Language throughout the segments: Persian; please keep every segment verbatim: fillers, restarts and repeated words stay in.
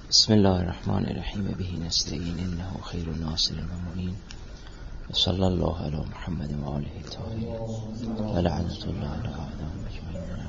بسم الله الرحمن الرحیم به نستعین انه خیر الناصر و معین و صلی الله علی محمد و آله الطاهرین و لعنت الله علی اعدائهم اجمعین.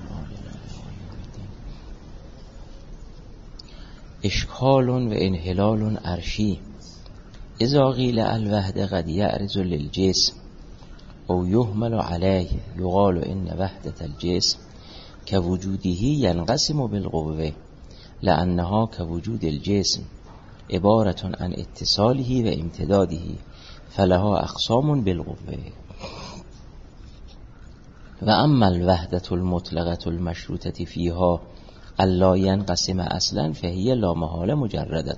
اشکال و انحلال عرشی اذا قیل الوحده قد یعرض للجسم او یهمل علیه یقال ان وحدة الجسم كوجوده ينقسم بالقوه لأنها كوجود الجسم عبارة عن اتصاله و امتداده فلها اقسام بالقوه و اما الوحدة المطلقة المشروطة فيها الا ينقسم اصلا فهي لا محالة مجردة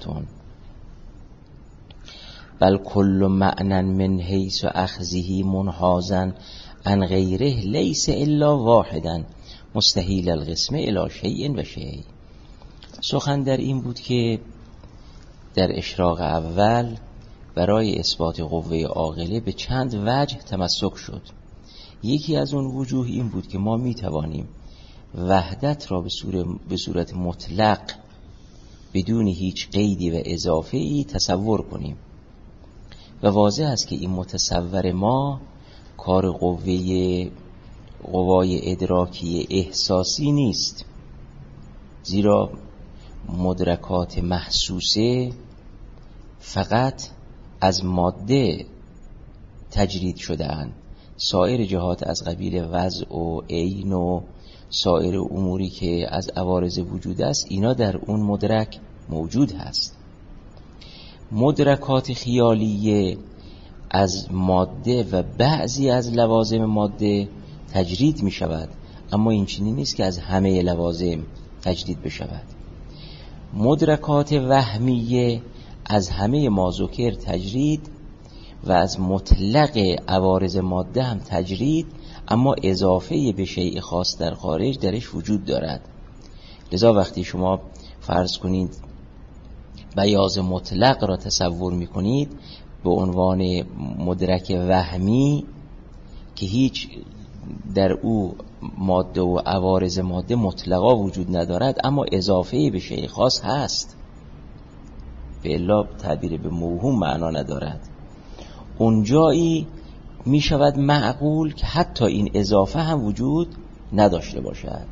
بل كل معنى من حيث اخذه منحازا عن غيره ليس الا واحدا مستحیل القسم الی شیء و شیء. سخن در این بود که در اشراق اول برای اثبات قوه عاقله به چند وجه تمسک شد. یکی از اون وجوه این بود که ما می توانیم وحدت را به صورت, به صورت مطلق بدون هیچ قیدی و اضافه ای تصور کنیم و واضح است که این متصور ما کار قوه قوای ادراکی احساسی نیست، زیرا مدرکات محسوسه فقط از ماده تجرید شده اند. سایر جهات از قبیل وضع و عین و سایر اموری که از عوارض وجود است اینا در اون مدرک موجود هست. مدرکات خیالیه از ماده و بعضی از لوازم ماده تجرید می شود، اما این چنین نیست که از همه لوازم تجرید بشود. مدرکات وهمیه از همه ما ذکر تجرید و از مطلق عوارض ماده هم تجرید، اما اضافه به شیء خاص در خارج درش وجود دارد. لذا وقتی شما فرض کنید بیاض مطلق را تصور می کنید به عنوان مدرک وهمی که هیچ در او ماده و عوارض ماده مطلقا وجود ندارد اما اضافه به شیء خاص هست، به الا تعبیر به موهوم معنا ندارد، اونجایی می شود معقول که حتی این اضافه هم وجود نداشته باشد.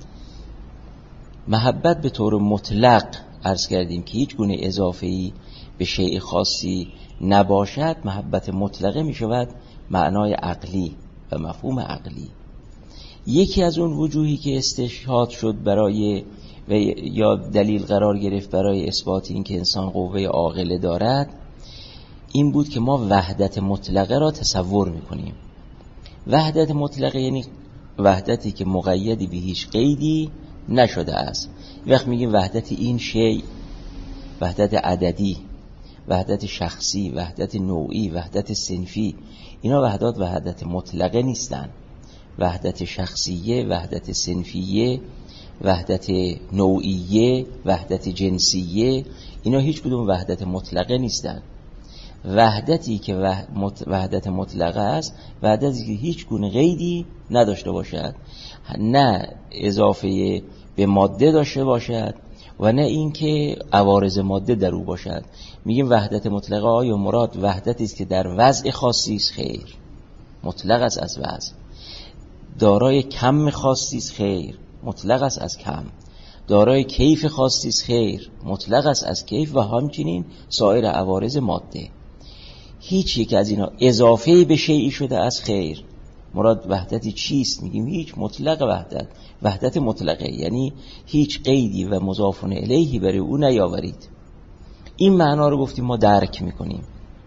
محبت به طور مطلق عرض کردیم که هیچ گونه اضافه‌ای به شیء خاصی نباشد، محبت مطلقه می شود معنای عقلی و مفهوم عقلی. یکی از اون وجوهی که استشهاد شد برای و یا دلیل قرار گرفت برای اثبات این که انسان قوه عاقله دارد این بود که ما وحدت مطلقه را تصور میکنیم. وحدت مطلقه یعنی وحدتی که مقیدی به هیچ قیدی نشده است. وقت میگیم وحدت این شیء، وحدت عددی، وحدت شخصی، وحدت نوعی، وحدت صنفی، اینا وحدات وحدت مطلقه نیستن. وحدت شخصیه، وحدت صنفیه، وحدت نوعیه، وحدت جنسیه، اینا هیچ کدوم وحدت مطلقه نیستن. وحدتی که وحدت مطلقه است وحدتی که هیچ گونه قیدی نداشته باشد، نه اضافه به ماده داشته باشد و نه اینکه عوارض ماده در او باشد. میگیم وحدت مطلقه آیا مراد وحدتی است که در وضع خاصی است؟ خیر، مطلق است از وضع. دارای کم خاصی است؟ خیر، مطلق است از کم. دارای کیف خاصی است؟ خیر، مطلق است از کیف و همچنین سایر عوارض ماده. هیچ یک از اینا اضافه به شیئی شده از خیر. مراد وحدتی چیست؟ میگیم هیچ، مطلق وحدت، وحدت مطلقه، یعنی هیچ قیدی و مضاف الیهی برای او نیاورید. این معنا رو گفتیم ما درک میکنیم.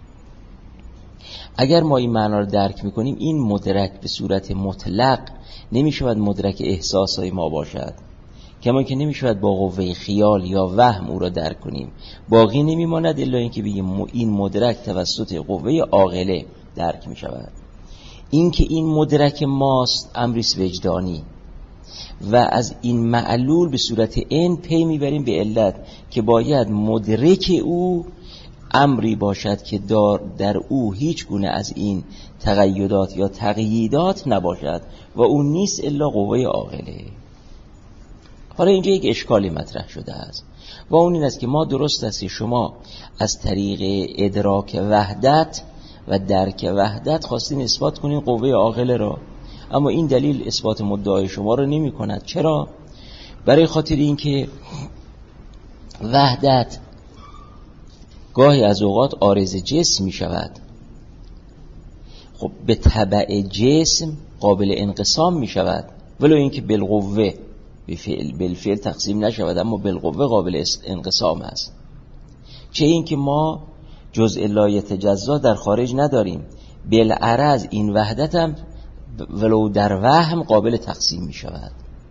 اگر ما این معنا رو درک میکنیم این مدرک به صورت مطلق نمیشود مدرک احساسای ما باشد، کما که نمیشود با قوه خیال یا وهم او را درک کنیم. باقی نمیماند الا اینکه بگیم این مدرک توسط قوه عاقله درک میشود. این که این مدرک ماست امریست وجدانی و از این معلول به صورت این پی میبریم به علت که باید مدرک او امری باشد که در او هیچ گونه از این تقییدات یا تقییدات نباشد و اون نیست الا قوه عاقله. حالا اینجا یک اشکالی مطرح شده است. و اون این است که ما درست است شما از طریق ادراک وحدت و درک وحدت خواستین اثبات کنین قوه عاقله را، اما این دلیل اثبات مدعای شما را نمی کند. چرا؟ برای خاطر اینکه وحدت گاهی از اوقات عارض جسم می شود. خب به تبع جسم قابل انقسام می شود، ولو اینکه بالقوه بالفعل بالفعل تقسیم نشود، اما بالقوه قابل انقسام است. چه اینکه ما جزء لا یتجزا در خارج نداریم، بالعرض این وحدت هم ولو در وهم قابل تقسیم می شود.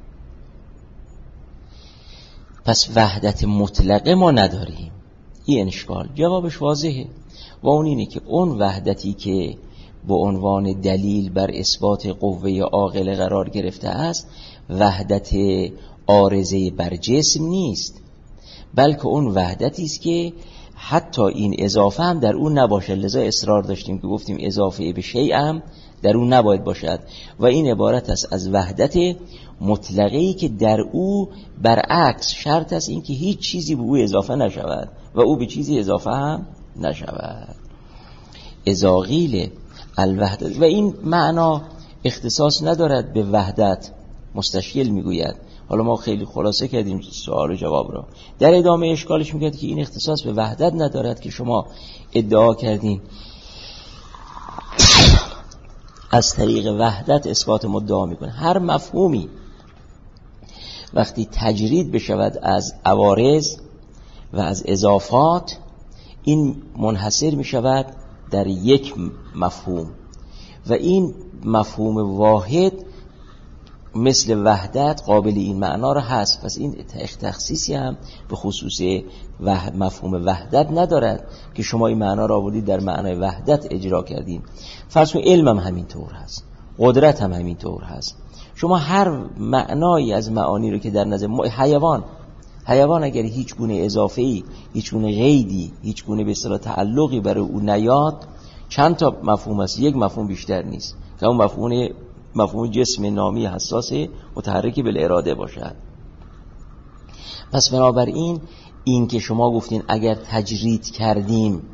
پس وحدت مطلقه ما نداریم. این اشکال جوابش واضحه و اون اینه که اون وحدتی که به عنوان دلیل بر اثبات قوه عاقله قرار گرفته است وحدت عارضه بر جسم نیست، بلکه اون وحدتی است که حتی این اضافه هم در اون نباشه. لذا اصرار داشتیم که گفتیم اضافه به شیء هم در اون نباید باشد و این عبارت است از وحدت مطلقه‌ای که در او برعکس شرط است این که هیچ چیزی به او اضافه نشود و او به چیزی اضافه هم نشود. اذا قیل الوحدت، و این معنا اختصاص ندارد به وحدت. مستشکل میگوید، حالا ما خیلی خلاصه کردیم سوال و جواب را، در ادامه اشکالش میگه که این اختصاص به وحدت ندارد که شما ادعا کردین از طریق وحدت اثبات مدعا میکنه. هر مفهومی وقتی تجرید بشود از عوارض و از اضافات، این منحصر میشود در یک مفهوم و این مفهوم واحد مثل وحدت قابل این معنا را هست. پس این تخصیصی هم به خصوص مفهوم وحدت ندارد که شما این معنا را آوردید در معنای وحدت اجرا کردین. فرض کنید علم هم همین طور هست، قدرت هم همین طور هست. شما هر معنایی از معانی رو که در نظر حیوان حیوان اگر هیچ گونه اضافه‌ای، هیچ گونه قیدی، هیچ گونه به اصطلاح تعلقی برای او نیاد، چند تا مفهوم است، یک مفهوم بیشتر نیست که اون مفهوم مفهوم جسم نامی حساس متحرک بالاراده باشد. پس بنابراین این که شما گفتین اگر تجرید کردیم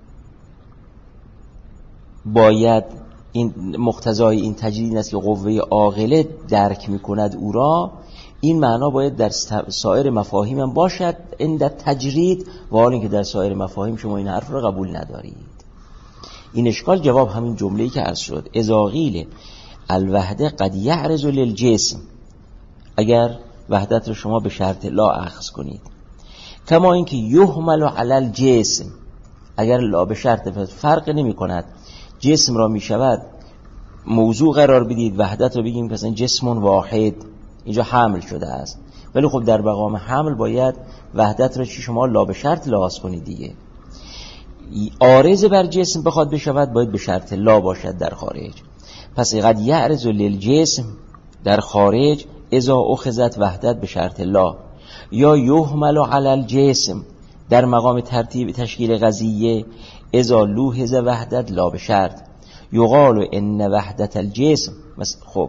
باید این مقتضای این تجرید است که قوه عاقله درک میکند او را، این معنا باید در سایر مفاهیم هم باشد این در تجرید، و حال اینکه در سایر مفاهیم شما این حرف را قبول ندارید. این اشکال جواب همین جمله‌ای که عرض شد، اذا قیل الوحده قد یعرض للجسم، اگر وحدت رو شما به شرط لا اخذ کنید، کما اینکه یحمل علی الجسم، اگر لا به شرط فرق نمی کند، جسم را می شود موضوع قرار بدید، وحدت رو بگیم مثلا جسم واحد، اینجا حمل شده است، ولی خب در مقام حمل باید وحدت را چی شما لا به شرط لحاظ کنید دیگه. عارض بر جسم بخواد بشود باید به شرط لا باشد در خارج. پس قد یعرض للجسم در خارج اذا اخذت وحدت به شرط لا، یا یحمل علی الجسم در مقام ترتیب تشکیل قضیه اذا لوحظ وحدت لا به شرط، یقال ان وحدت الجسم. خب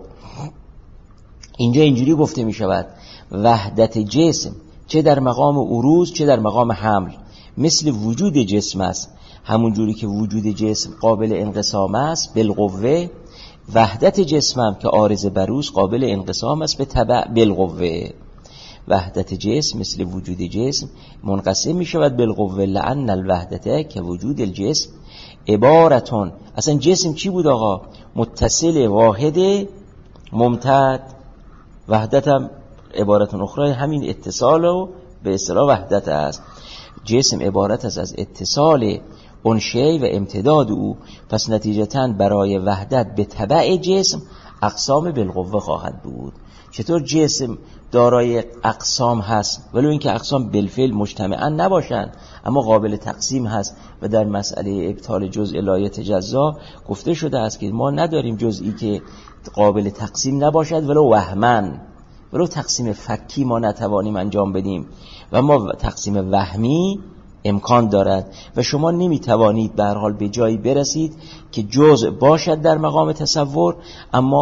اینجا اینجوری گفته می شود وحدت جسم چه در مقام عروض چه در مقام حمل مثل وجود جسم است، همون جوری که وجود جسم قابل انقسام است بالقوه، وحدت جسم هم که عارض بروز قابل انقسام است به تبع بالقوه. وحدت جسم مثل وجود جسم منقسم می شود بالقوه، لأن الوحدت که وجود الجسم عبارتون، اصلا جسم چی بود آقا؟ متصل واحد ممتد. وحدت هم عبارتون اخرى همین اتصال و به اصطلاح وحدت است. جسم عبارت است از اتصال اون شی و امتداد او، پس نتیجتاً برای وحدت به تبع جسم اقسام بالقوه خواهد بود. چطور جسم دارای اقسام هست ولو اینکه اقسام بالفعل مجتمعاً نباشند اما قابل تقسیم هست، و در مسئله ابطال جزء لا یتجزا گفته شده است که ما نداریم جزئی که قابل تقسیم نباشد ولو وهمن، ولو تقسیم فکی ما نتوانیم انجام بدیم و ما تقسیم وهمی امکان دارد و شما نمیتوانید به هر حال به جایی برسید که جزء باشد در مقام تصور اما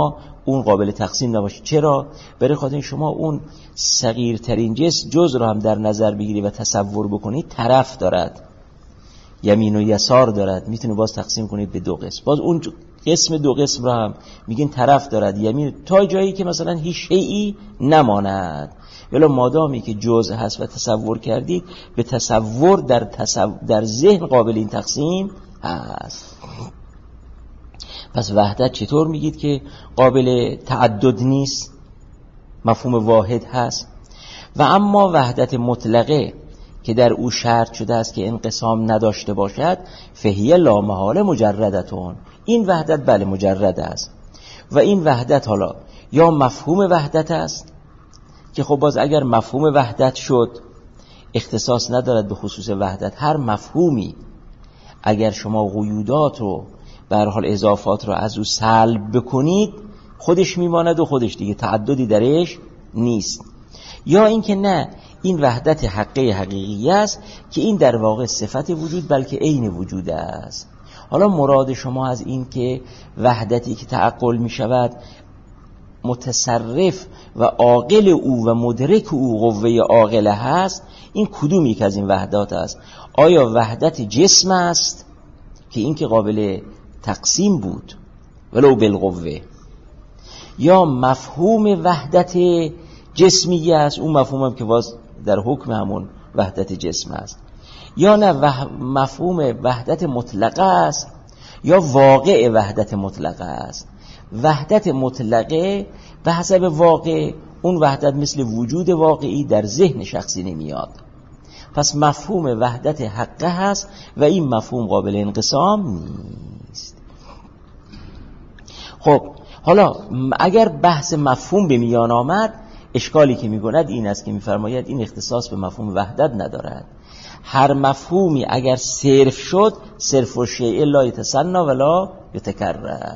اون قابل تقسیم نباشه. چرا؟ برای خاطر شما اون صغیرترین جز جز رو هم در نظر بگیری و تصور بکنید طرف دارد، یمین و یسار دارد، میتونه باز تقسیم کنید به دو قسم. باز اون قسم دو قسم رو هم میگین طرف دارد، یمین، تا جایی که مثلا هیچ شیئی نماند. ولی مادامی که جزء هست و تصور کردید، به تصور در, تصور در ذهن قابل این تقسیم هست. پس وحدت چطور میگید که قابل تعدد نیست؟ مفهوم واحد هست. و اما وحدت مطلقه که در او شرط شده است که انقسام نداشته باشد، فهیه لا محاله مجردتون، این وحدت بله مجرد است. و این وحدت حالا یا مفهوم وحدت است که خب باز اگر مفهوم وحدت شد اختصاص ندارد به خصوص وحدت. هر مفهومی اگر شما قیودات رو به هر حال اضافات رو از او سلب بکنید خودش میماند و خودش دیگه تعددی درش نیست. یا اینکه نه، این وحدت حقه حقیقی است که این در واقع صفت وجود بلکه عین وجود است. حالا مراد شما از این که وحدتی که تعقل می شود متصرف و عاقل او و مدرک او قوه عاقله هست، این کدوم یک از این وحدات است؟ آیا وحدت جسم است که این که قابل تقسیم بود ولو بالقوه، یا مفهوم وحدت جسمی است، اون مفهوم هم که باز در حکم همون وحدت جسم است، یا نه مفهوم وحدت مطلقه است یا واقع وحدت مطلقه است. وحدت مطلقه به حسب واقع، اون وحدت مثل وجود واقعی در ذهن شخصی نمیاد. پس مفهوم وحدت حقه هست و این مفهوم قابل انقسام نیست. خب حالا اگر بحث مفهوم به میان آمد، اشکالی که میگوید این است که میفرماید این اختصاص به مفهوم وحدت ندارد. هر مفهومی اگر صرف شد، صرف و شیء لا یتسنی ولا یتکرر،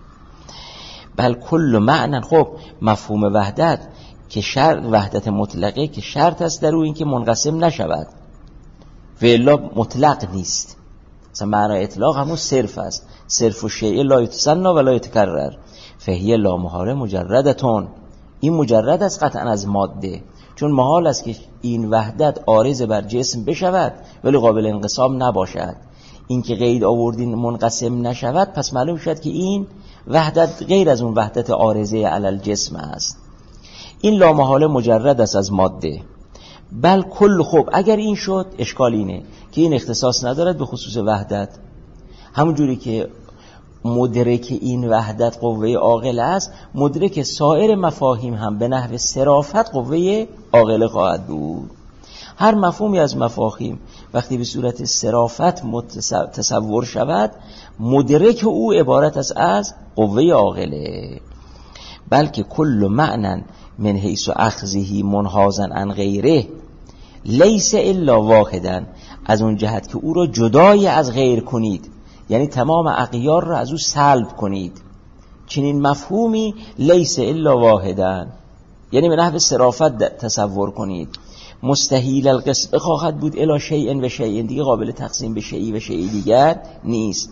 بل کل معنی. خب مفهوم وحدت که شرط، وحدت مطلقه که شرط است در او این که منقسم نشود و الا مطلق نیست. مثلا معنی اطلاق همون صرف است، صرف و شیء لا یتسنی ولا یتکرر، فهیه لا محاله مجردتون، این مجرد است قطعا از ماده، چون محال است که این وحدت عارض بر جسم بشود ولی قابل انقسام نباشد. این که قید آوردین منقسم نشود، پس معلوم شد که این وحدت غیر از اون وحدت عارضه علی الجسم است. این لا محاله مجرد است از ماده. بل کل، خب اگر این شد، اشکال اینه که این اختصاص ندارد به خصوص وحدت، همون جوری که مدرک این وحدت قوه عاقله است، مدرک سایر مفاهیم هم به نحو صرافت قوه عاقله خواهد بود. هر مفهومی از مفاهیم وقتی به صورت صرافت تصور شود، مدرک او عبارت است از قوه عاقله. بلکه کل معنی من حیث اخذه منحازا عن غیره لیس الا واحدا، از اون جهت که او را جدای از غیر کنید، یعنی تمام اغیار را از او سلب کنید، چنین مفهومی لیس الا واحدا، یعنی به نحو صرافت تصور کنید. مستحیل القسم خواهد بود الی شیء و شیء، دیگه قابل تقسیم به شیء و شیء دیگر نیست.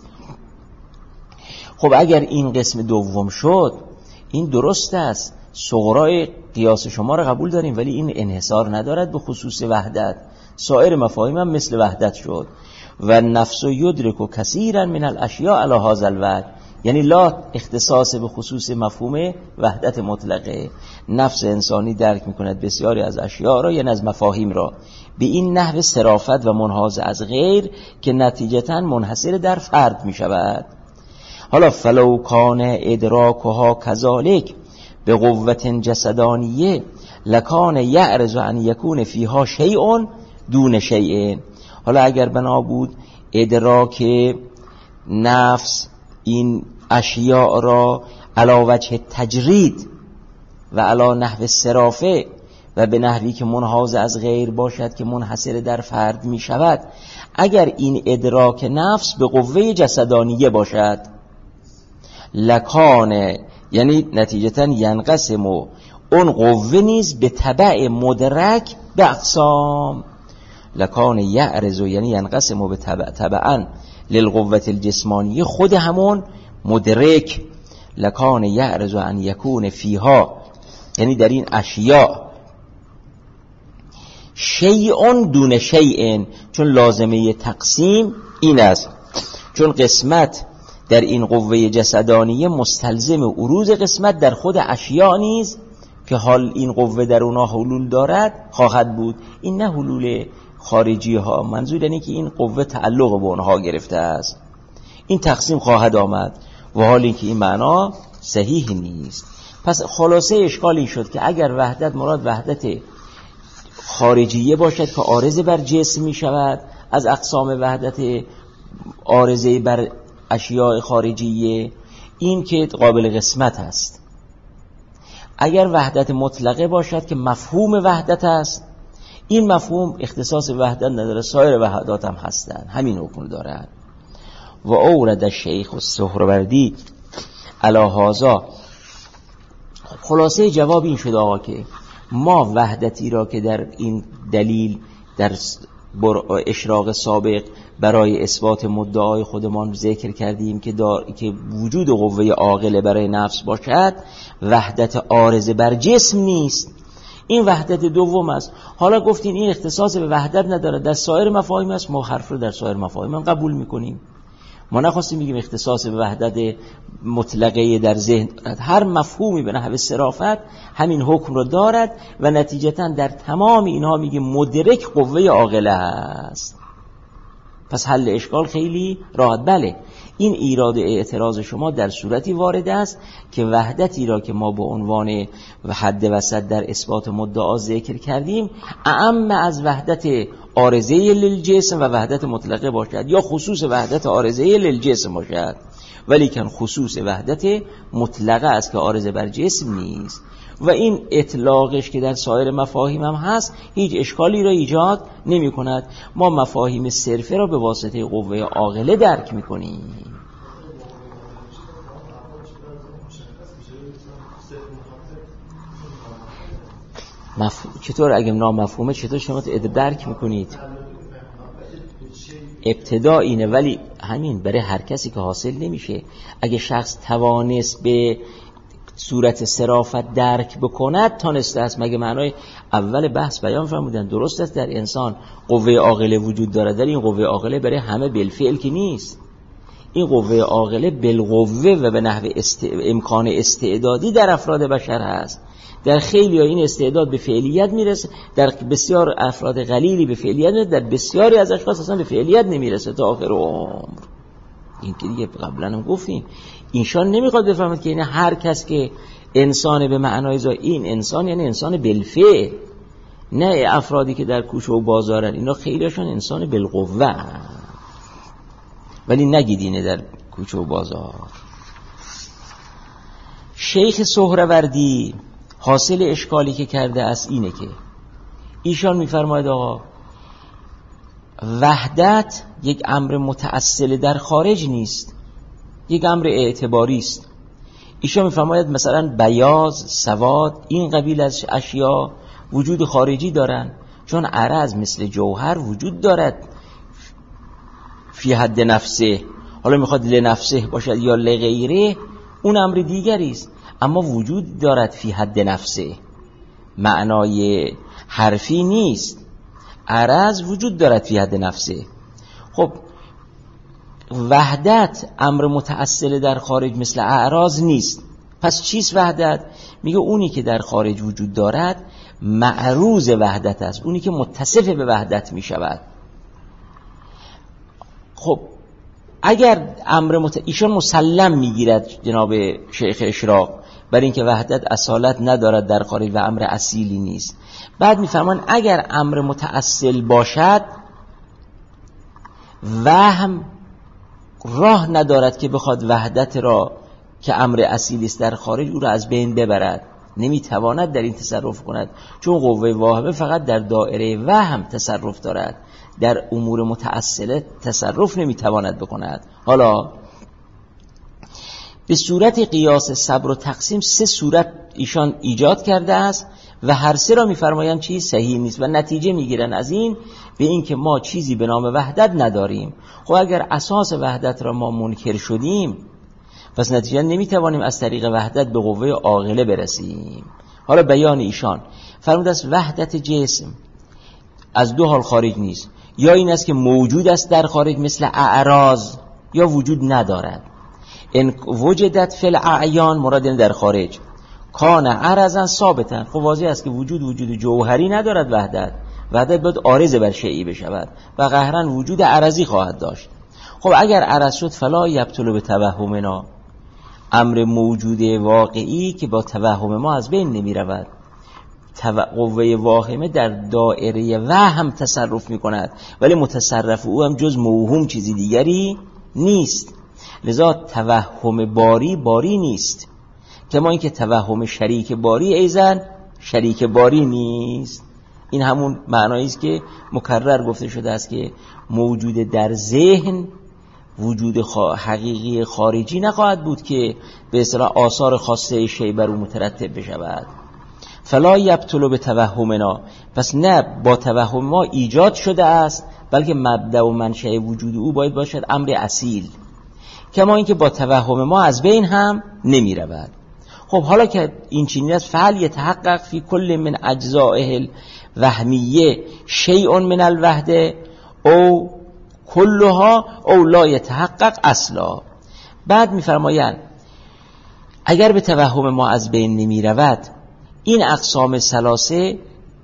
خب اگر این قسم دوم شد، این درست است، صغرای قیاس شما را قبول داریم، ولی این انحصار ندارد به خصوص وحدت، سایر مفاهیم هم مثل وحدت شد. و نفس یدرک و کثیرا من الاشیاء علی هذا الوجه، یعنی لا اختصاص به خصوص مفهوم وحدت مطلقه. نفس انسانی درک میکند بسیاری از اشیاء را، یعنی از مفاهیم را، به این نحو صرافت و منحاز از غیر که نتیجتا منحصر در فرد میشود. حالا فلو کان ادراکها کذالک به قوت جسدانیه لکان یعرض ان یکون فیها شیء دون شیء. حالا اگر بنا بود ادراک نفس این اشیاء را علی وجه تجرید و علی نحو صرافه و به نحوی که منحاز از غیر باشد که منحصر در فرد می شود، اگر این ادراک نفس به قوه جسدانیه باشد، لکانه، یعنی نتیجتا ینقسم و اون قوه نیز به تبع مدرک به اقسام، لکان یعرض یعنی ینقسم به تبع تبعا للقوة الجسمانیه، خود همون مدرک لکان یعرض ان یکون فیها، یعنی در این اشیاء شیء دون شیء، چون لازمه تقسیم این است، چون قسمت در این قوه جسدانیه مستلزم عروض قسمت در خود اشیاء نیز که حال این قوه در اونها حلول دارد خواهد بود. این نه حلول خارجی ها، منظور اینه که این قوه تعلق به اونها گرفته است، این تقسیم خواهد آمد و حال اینکه این معنا صحیح نیست. پس خلاصه اشکال این شد که اگر وحدت مراد وحدت خارجیه باشد که عارضه بر جسم می شود، از اقسام وحدت عارضه بر اشیاء خارجیه این که قابل قسمت است. اگر وحدت مطلقه باشد که مفهوم وحدت است، این مفهوم اختصاص وحدت نداره، سایر وحدات هم هستن، همین حکم دارن. و اورد الشیخ السهروردی علی هذا، خلاصه جواب این شد آقا که ما وحدتی را که در این دلیل در اشراق سابق برای اثبات مدعای خودمان ذکر کردیم که دار که وجود قوه عاقله برای نفس باشد، وحدت عارضه بر جسم نیست، این وحدت دوم است. حالا گفتین این اختصاص به وحدت نداره، در سایر مفاهیم است، ما حرف رو در سایر مفاهیم هم قبول میکنیم. ما نخواستیم بگیم اختصاص به وحدت مطلقه در ذهن، هر مفهومی به نحو صرافت همین حکم رو دارد و نتیجتا در تمام اینها میگه مدرک قوه عاقله است. پس حل اشکال خیلی راحت. بله این ایراد اعتراض شما در صورتی وارد است که وحدتی را که ما به عنوان حد وسط در اثبات مدعا ذکر کردیم اعم از وحدت عارضه للجسم و وحدت مطلقه باشد، یا خصوص وحدت عارضه للجسم باشد، ولی کن خصوص وحدت مطلقه است که عارضه بر جسم نیست. و این اطلاقش که در سایر مفاهیم هم هست هیچ اشکالی را ایجاد نمی کند. ما مفاهیم صرفه را به واسطه قوه عاقله درک می کنیم. مف... چطور اگه نامفهومه چطور شما درک میکنید؟ ابتدا اینه، ولی همین برای هر کسی که حاصل نمیشه. اگه شخص توانست به صورت صرافت درک بکند تانسته است. مگه معنای اول بحث بیان فرمودن درست است در انسان قوه عاقله وجود دارد، ولی این قوه عاقله برای همه بالفعل که نیست، این قوه عاقله بالقوه و به نحو است... امکان استعدادی در افراد بشر هست. در خیلی ها این استعداد به فعلیت میرسه، در بسیار افراد قلیلی به فعلیت میرسه، در بسیاری از اشخاص اصلا به فعلیت نمیرسه تا آخر عمر. این که دیگه قبلا هم گفتیم، اینشان نمیخواد بفهمد که این هر کس که انسان به معنای زا این انسان یعنی انسان بالفعل، نه افرادی که در کوچه و بازارن، اینا خیلیشون انسان بالقوه، ولی نگید اینه در کوچه و بازار. شیخ سهروردی حاصل اشکالی که کرده است اینه که ایشان میفرماید آقا وحدت یک امر متأصل در خارج نیست، یک امر اعتباری است. ایشان میفرماید مثلا بیاض، سواد، این قبیل از اشیاء وجود خارجی دارن، چون عرض مثل جوهر وجود دارد فی حد نفسه، حالا میخواد لنفسه باشد یا لغیره اون امر دیگری است، اما وجود دارد فی حد نفسه، معنای حرفی نیست. عرض وجود دارد فی حد نفسه. خب وحدت امر متأصل در خارج مثل اعراض نیست. پس چیست وحدت؟ میگه اونی که در خارج وجود دارد معروض وحدت است، اونی که متصف به وحدت میشود. خب اگر امر مت... ایشان مسلم میگیرد جناب شیخ اشراق بر اینکه وحدت اصالت ندارد در خارج و امر اصیلی نیست. بعد میفرمان اگر امر متأصل باشد وهم راه ندارد که بخواد وحدت را که امر اصیلی است در خارج او را از بین ببرد، نمیتواند در این تصرف کند، چون قوه واهمه فقط در دایره وهم تصرف دارد، در امور متأصله تصرف نمیتواند بکند. حالا به صورت قیاس صبر و تقسیم سه صورت ایشان ایجاد کرده است و هر سه را میفرمایند چیز صحیح نیست و نتیجه میگیرن از این به این که ما چیزی به نام وحدت نداریم. خب اگر اساس وحدت را ما منکر شدیم پس نتیجه نمیتوانیم از طریق وحدت به قوه عاقله برسیم. حالا بیان ایشان فرمود است وحدت جسم از دو حال خارج نیست، یا این است که موجود است در خارج مثل اعراض، یا وجود ندارد. ان وجدت فی الاعیان مراد در خارج کان عرضا ثابتا. خب واضح است که وجود وجود جوهری ندارد. وحدت وحدت باید عارض بر شیئی بشود و قهرا وجود عرضی خواهد داشت. خب اگر عرض شد فلا یبطل به توهمنا، امر موجود واقعی که با توهم ما از بین نمی رود. قوه واهمه در دائره وهم تصرف می کند، ولی متصرف او هم جز موهوم چیزی دیگری نیست. لذا توهم باری باری نیست، کما اینکه توهم شریک باری ایزن شریک باری نیست. این همون معنایی است که مکرر گفته شده است که موجود در ذهن وجود حقیقی خارجی نخواهد بود که به اصطلاح آثار خاصه شی بر او مترتب بشود. فلا یبطل به توهمنا، پس نه با توهم ما ایجاد شده است، بلکه مبدأ و منشأ وجود او باید باشد امر اصیل، کما اینکه با توهم ما از بین هم نمی رود. خب حالا که این چنین است، فعل یتحقق فی کل من اجزائه الوهمیه شیء من الوحده او کلها او لا یتحقق اصلا. بعد میفرمایند اگر به توهم ما از بین نمی رود، این اقسام ثلاثه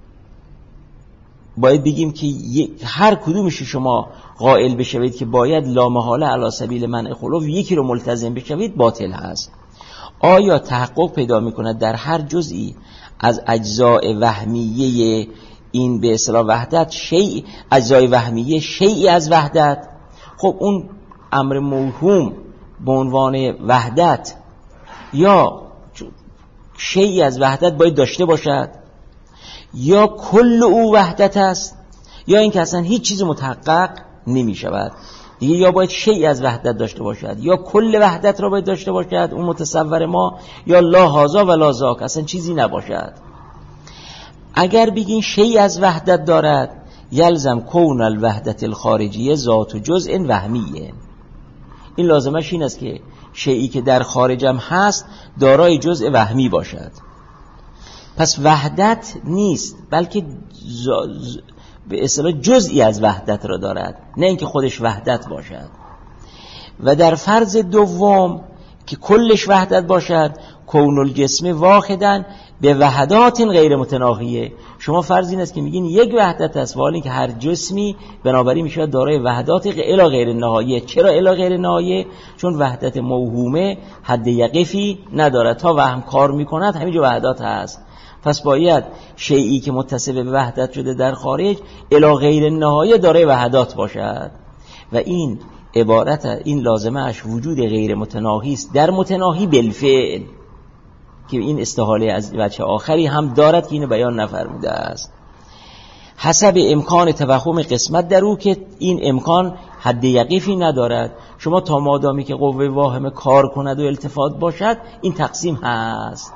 باید بگیم که هر کدومش شما قائل بشوید که باید لامحاله علی سبیل منع خلو یکی رو ملتزم بشوید، باطل هست. آیا تحقق پیدا میکند در هر جزئی از اجزاء وهمیه این به اصطلاح وحدت شیء، اجزای وهمیه شیئی از وحدت؟ خب اون امر موهوم به عنوان وحدت یا شیئی از وحدت باید داشته باشد، یا کل او وحدت است، یا این که اصلا هیچ چیز متحقق نمی شود دیگه. یا باید شیئی از وحدت داشته باشد، یا کل وحدت را باید داشته باشد اون متصور ما، یا لا هذا ولا ذاک، اصلا چیزی نباشد. اگر بگین شیئی از وحدت دارد، یلزم کون الوحدت الخارجیه ذات و جزء وهمیه. این لازمش این است که شیئی که در خارجم هست دارای جزء وهمی باشد. پس وحدت نیست، بلکه ز... ز... به اصطلاح جزئی از وحدت را دارد، نه اینکه خودش وحدت باشد. و در فرض دوم که کلش وحدت باشد، کون الجسم واحدن به وحدات غیر متناهیه. شما فرض این است که میگین یک وحدت است، ولی که هر جسمی بنابراین میشه دارای وحدات الی غیر نهایه. چرا الی غیر نهایه؟ چون وحدت موهومه حد یقفی ندارد، تا وهم کار میکند همینجا وحدات هست. پس باید شیئی که متصل به وحدت شده در خارج الی غیر نهایه دارای وحدات باشد. و این عبارت این لازمه اش وجود غیر متناهی است در متناهی بالفعل، که این استحاله از وجه آخری هم دارد که اینو بیان نفرموده است. حسب امکان توهم قسمت در او که این امکان حد یقیفی ندارد. شما تا مادامی که قوه واهمه کار کند و التفات باشد این تقسیم هست.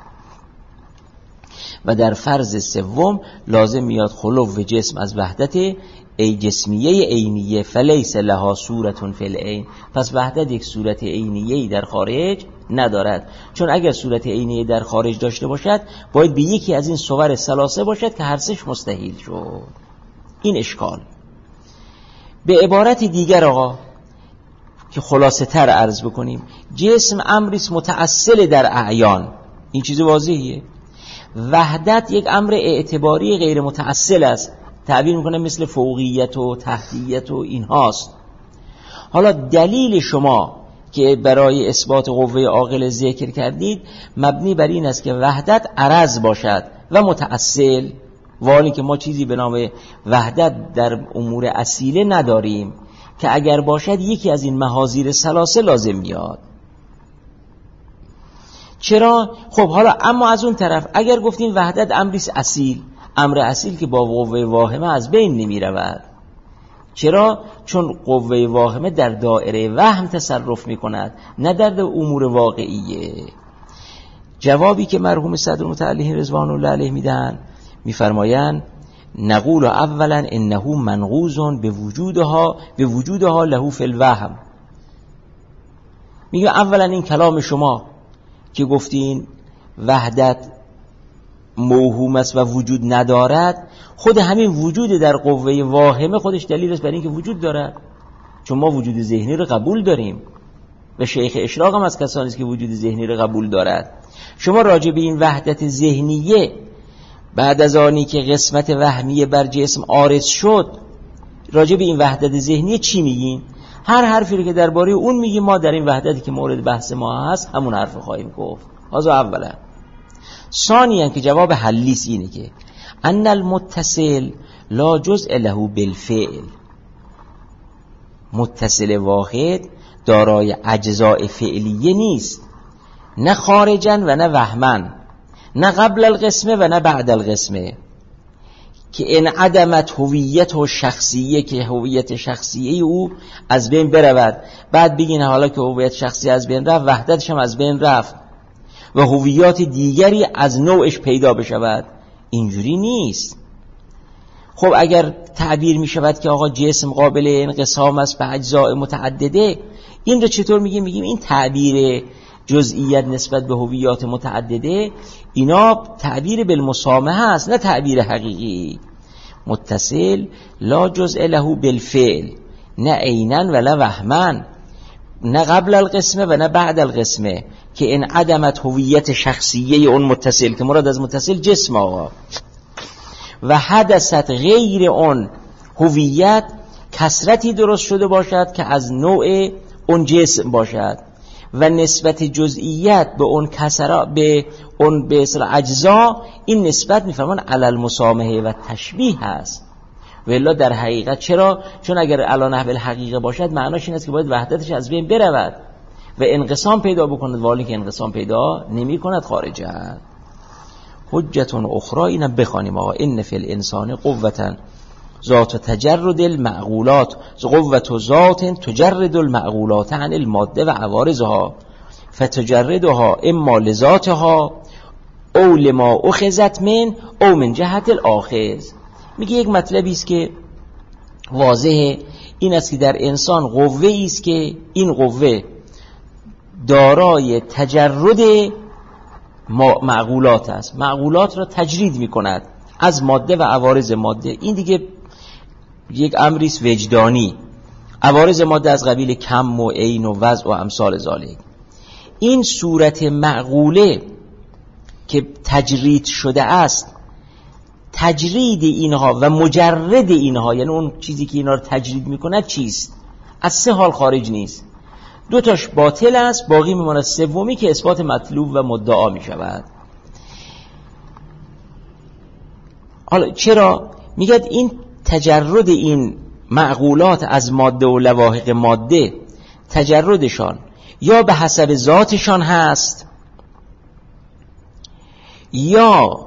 و در فرض سوم لازم میاد خلو جسم از وحدت ای جسمیه عینیه فلیس لها صورتون فی العین. پس وحدت یک صورت عینیه در خارج ندارد، چون اگر صورت عینیه در خارج داشته باشد باید به یکی از این صور ثلاثه باشد که هر سه‌اش مستحیل شد. این اشکال. به عبارت دیگر آقا که خلاصه تر عرض بکنیم، جسم امریست متأصل در اعیان، این چیز واضحیه. وحدت یک امر اعتباری غیر متأصل است، تعبیر میکنه مثل فوقیت و تحتیت و این هاست. حالا دلیل شما که برای اثبات قوه عاقل ذکر کردید مبنی بر این است که وحدت عرض باشد و متأصل، ولی که ما چیزی به نام وحدت در امور اصیله نداریم که اگر باشد یکی از این محاذیر ثلاثه لازم میاد. چرا؟ خب حالا اما از اون طرف اگر گفتیم وحدت امریست اصیل، امر اصیل که با قوه واهمه از بین نمی رود. چرا؟ چون قوه واهمه در دائره وهم تصرف می کند، نه در امور واقعیه. جوابی که مرحوم صدر متعلی رضوان الله علیه میدن، میفرمایند نقول اولا انه منقوض به وجودها به وجودها له فی الوهم. میگه اولا این کلام شما که گفتین وحدت موهوم است و وجود ندارد، خود همین وجود در قوه واهمه خودش دلیل است برای اینکه وجود دارد، چون ما وجود ذهنی رو قبول داریم و شیخ اشراق هم از کسانی است که وجود ذهنی رو قبول دارد. شما راجع به این وحدت ذهنیه بعد از آنی که قسمت وهمیه بر جسم عارض شد، راجع به این وحدت ذهنیه چی میگین؟ هر حرفی رو که درباره اون میگیم ما در این وحدتی که مورد بحث ما هست همون حرف خواهیم گفت. هذا اولا. ثانیاً که جواب حلیس اینه که ان المتصل لا جزء له بالفعل، متصل واحد دارای اجزاء فعلیه نیست، نه خارجاً و نه وهماً، نه قبل القسمه و نه بعد القسمه، که ان عدمت هویت و شخصیه، که هویت شخصیه او از بین برود، بعد بگین حالا که هویت شخصی از بین رفت وحدتش هم از بین رفت و هویات دیگری از نوعش پیدا بشود. اینجوری نیست. خب اگر تعبیر می شود که آقا جسم قابل انقسام است به اجزاء متعدده، این رو چطور میگیم؟ میگیم این تعبیر جزئیت نسبت به هویات متعدده اینا تعبیر بالمسامحه است، نه تعبیر حقیقی. متصل لا جزء له بالفعل، نه عینا ولا وهما، نه قبل القسمه و نه بعد القسمه، که این عدمت هویت شخصیه اون متصل، که مراد از متصل جسم آقا، و حدثت غیر اون هویت کثرتی درست شده باشد که از نوع اون جسم باشد و نسبت جزئیت به اون کسرا به اون به اصطلاح اجزا، این نسبت میفهمن علی المسامحه و تشبیه هست. و الا در حقیقت چرا؟ چون اگر علی نحو الحقیقه باشد معناش این است که باید وحدتش از بین برود و انقسام پیدا بکند، ولی که انقسام پیدا نمی کند خارجه. حجتون اخرى اینم بخوانیم آقا. ان فی الانسان قوة ذات تجرد المعقولات، قوة ذات تجرد المعقولات عن الماده و عوارضها فتجردها اما لذاتها او لما اخذت من او من جهت الاخذ. میگه یک مطلبی است که واضحه، این است که در انسان قوه‌ای است که این قوه دارای تجرد معقولات است، معقولات را تجرید میکند از ماده و عوارض ماده. این دیگه یک امری است وجدانی. عوارض ماده از قبیل کم و عین و وضع و امثال ذالک. این صورت معقوله که تجرید شده است، تجرید اینها و مجرد اینها، یعنی اون چیزی که اینها رو تجرید میکنه چیست؟ از سه حال خارج نیست. دو تاش باطل است، باقی میماند سومی که اثبات مطلوب و مدعا میشود. حالا چرا میگد این تجرد این معقولات از ماده و لواحق ماده، تجردشان یا به حسب ذاتشان هست یا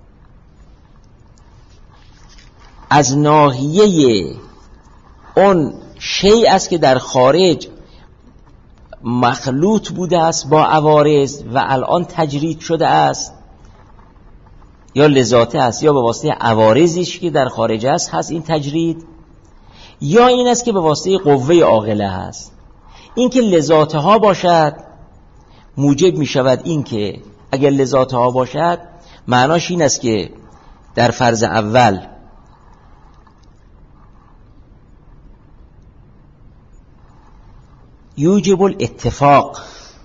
از ناحیه اون شیء است که در خارج مخلوط بوده است با عوارض و الان تجرید شده است، یا لذاته است یا به واسطه عوارضیش که در خارج است هست این تجرید، یا این است که به واسطه قوه عاقله هست. این که لذاته ها باشد موجب می شود این که اگر لذاته ها باشد معناش این است که در فرض اول یوجب الاتفاق،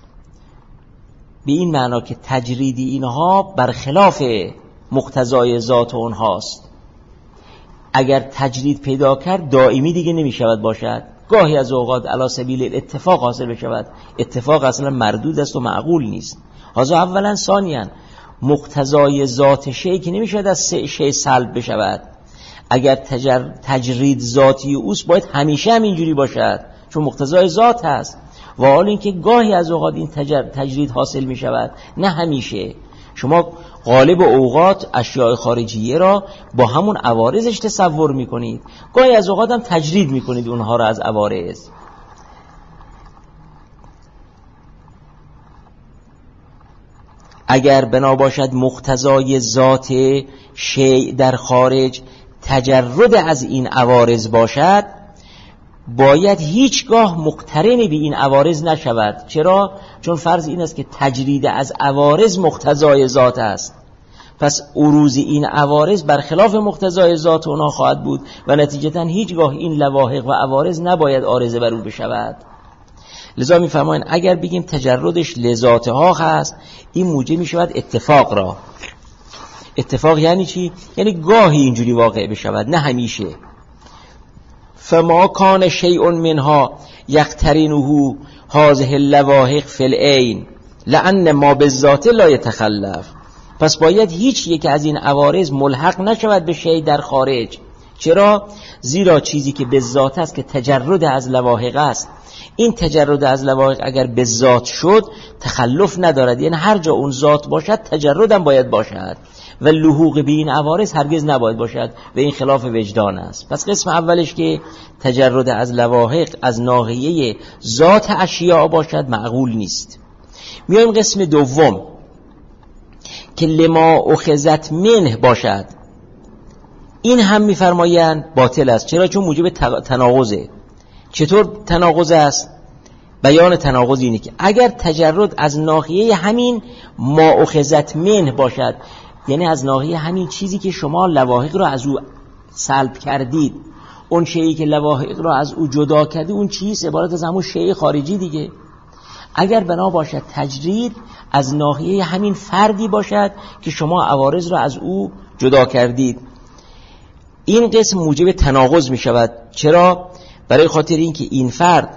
به این معنا که تجریدی اینها برخلاف مقتضای ذات اونهاست. اگر تجرید پیدا کرد دائمی دیگه نمی شود باشد، گاهی از اوقات علی سبیل الاتفاق حاصل بشود. اتفاق اصلا مردود است و معقول نیست. حاضر اولا. ثانیاً مقتضای ذات شیء که نمی شود از شیء سلب بشود. اگر تجر... تجرید ذاتی اوست باید همیشه هم اینجوری باشد چون مقتضای ذات هست، و حال اینکه گاهی از اوقات این تجر... تجرید حاصل می شود، نه همیشه. شما غالب اوقات اشیاء خارجیه را با همون عوارضش تصور می کنید، گاهی از اوقات هم تجرید می کنید اونها را از عوارض. اگر بنا باشد مقتضای ذات شیء در خارج تجرد از این عوارض باشد، باید هیچگاه مقترن به این عوارض نشود. چرا؟ چون فرض این است که تجرید از عوارض مقتضای ذات است، پس عروض این عوارض برخلاف مقتضای ذات اونا خواهد بود و نتیجتا هیچگاه این لواحق و عوارض نباید عارضه بر او بشود. لذا میفرمایند اگر بگیم تجردش لذاتها هست، این موجب میشود اتفاق را. اتفاق یعنی چی؟ یعنی گاهی اینجوری واقع بشود، نه همیشه. فما کان شیء منها یقترنه هذه اللواحق فی العین لان ما بالذات لا یتخلف. پس باید هیچ یک از این عوارض ملحق نشود به شیء در خارج. چرا؟ زیرا چیزی که به ذات است که تجرد از لواحق است، این تجرد از لواحق اگر به ذات شد تخلف ندارد، یعنی هر جا اون ذات باشد تجرد هم باید باشد و لحوق به این عوارض هرگز نباید باشد و این خلاف وجدان است. پس قسم اولش که تجرد از لواحق از ناحیه ذات اشیاء باشد معقول نیست. میایم قسم دوم که لما اخذت منه باشد. این هم میفرمایند باطل است. چرا؟ چون موجب تناقضه. چطور تناقض است؟ بیان تناقض اینه که اگر تجرد از ناحیه همین ما اخذت منه باشد، یعنی از ناحیه همین چیزی که شما لواحق را از او سلب کردید، اون شیئی که لواحق را از او جدا کردید اون چیز عبارت از همون شیء خارجی دیگه. اگر بنا باشد تجرید از ناحیه همین فردی باشد که شما عوارض را از او جدا کردید، این قسم موجب تناقض می شود. چرا؟ برای خاطر اینکه این فرد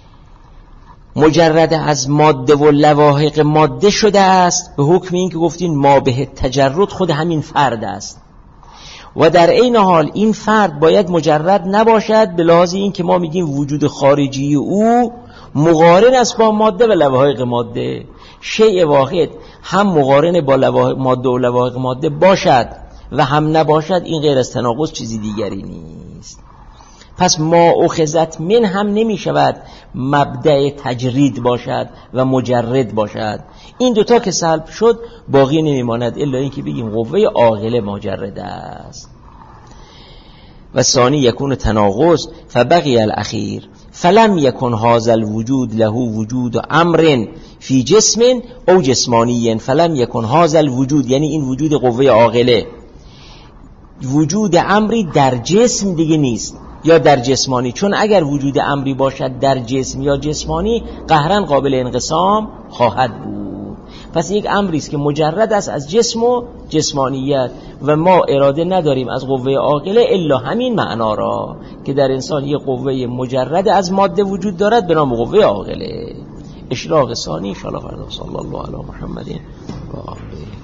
مجرد از ماده و لواحق ماده شده است، به حکم این که گفتین ما به تجرد خود همین فرد است، و در این حال این فرد باید مجرد نباشد به لحاظ این که ما میگیم وجود خارجی او مقارن است با ماده و لواحق ماده. شیء واحد هم مقارن با لواحق ماده و لواحق ماده باشد و هم نباشد، این غیر از تناقض چیزی دیگری نیست. پس ما اخذت من هم نمی شود مبدأ تجرید باشد و مجرد باشد. این دوتا که سلب شد باقی نمی ماند الا این که بگیم قوه عاقله مجرد است. و ثانی یکون تناقض فبقی الاخیر فلم یکن هذا الوجود له وجود امر فی جسم او جسمانی. فلم یکن هذا الوجود یعنی این وجود قوه عاقله وجود امری در جسم دیگه نیست یا در جسمانی، چون اگر وجود امری باشد در جسم یا جسمانی قهرن قابل انقسام خواهد بود. پس یک امری است که مجرد است از جسم و جسمانیت و ما اراده نداریم از قوه عاقله الا همین معنا را که در انسان یک قوه مجرد از ماده وجود دارد به نام قوه عاقله. اشراق ثانی ان شاء الله فردا. صلی الله علی محمد و آله.